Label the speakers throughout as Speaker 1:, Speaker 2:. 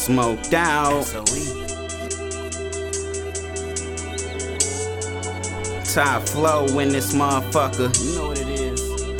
Speaker 1: smoked out. Top flow in this motherfucker. You know what it is.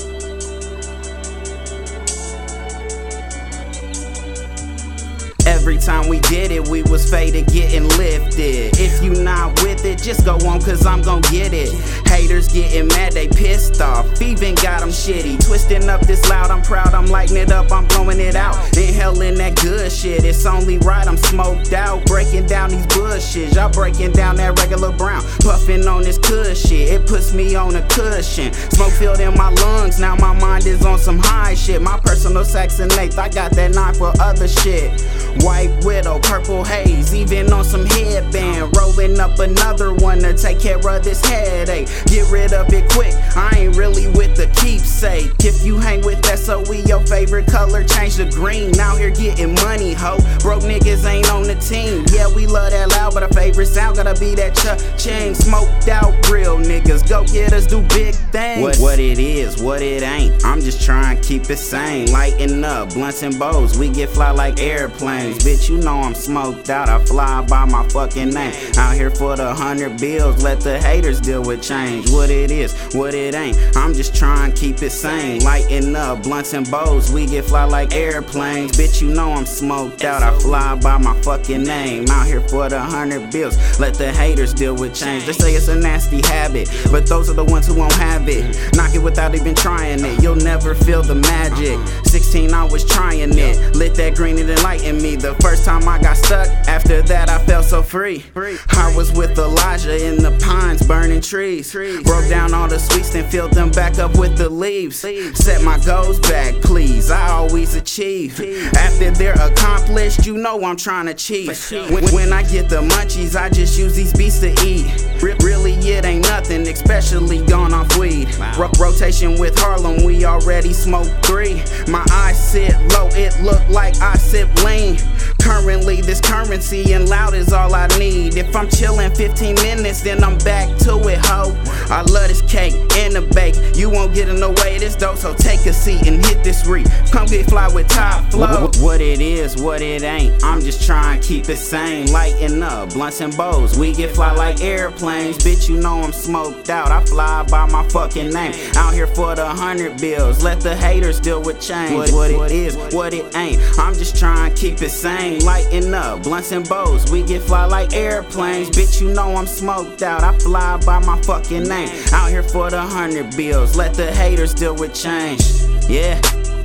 Speaker 1: Every time we did it, we was faded, getting lifted. If you not with it, just go on, cause I'm gon' get it. Haters getting mad, they pissed off. Even got them shitty. Twisting up this loud, I'm proud, I'm lighting it up, I'm blowing it out. Inhaling that good shit, it's only right, I'm smoked out. Breaking down these bushes, y'all breaking down that regular brown. Puffing on this kush shit, it puts me on a cushion. Smoke filled in my lungs, now my mind is on some high shit. My personal Saxon 8th, I got that 9 for other shit. White widow, purple haze, even on some headband. Rolling up another one to take care of this headache. Get rid of it quick, I ain't really with the keepsake. If you hang with SOE, your favorite color, change to green. Now here getting money, ho. Broke niggas ain't on the team. Yeah, we love that loud, but our favorite sound gotta be that cha-ching. Smoked out real niggas, go get us, do big things. What it is, what it ain't, I'm just trying to keep it sane. Lighten up, blunts and bows, we get fly like airplanes. Bitch, you know I'm smoked out, I fly by my fucking name. Out here for the 100 bills, let the haters deal with change. What it is, what it ain't, I'm just trying to keep it sane. Lighten up, blunts and bows, we get fly like airplanes. Bitch, you know I'm smoked out, I fly by my fucking name. Out here for the 100 bills, let the haters deal with change. They say it's a nasty habit, but those are the ones who won't have it. Knock it without even trying it, you'll never feel the magic. 16, I was trying it, lit that green and enlightened me. The first time I got stuck, after that I felt so free. I was with Elijah in the pines, burning trees. Broke down all the sweets, then filled them back up with the leaves. Set my goals back, please, I always achieve. After they're accomplished, you know I'm trying to cheat. When I get the munchies, I just use these beats to eat. Really, it ain't nothing, especially gone off weed. Rotation with Harlem, we already smoked 3. My eyes sit low, it look like I sip lean. Currently, this currency and loud is all I need. If I'm chillin' 15 minutes, then I'm back to it, ho. I love this cake and the bake. You won't get in the way of this dope, so take a seat and hit this reef. Come get fly with top flow. What it is, what it ain't, I'm just trying to keep it sane. Lighten up, blunts and bows, we get fly like airplanes. Bitch, you know I'm smoked out, I fly by my fucking name. Out here for the 100 bills, let the haters deal with change. What it is, what it ain't, I'm just trying to keep it sane. Lighten up, blunts and bows, we get fly like airplanes. Bitch, you know I'm smoked out, I fly by my fucking name. Out here for the 100 bills, let the haters deal with change. Yeah,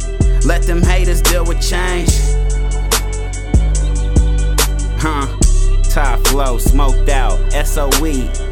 Speaker 1: let them haters deal with change. Top flow, smoked out, SOE.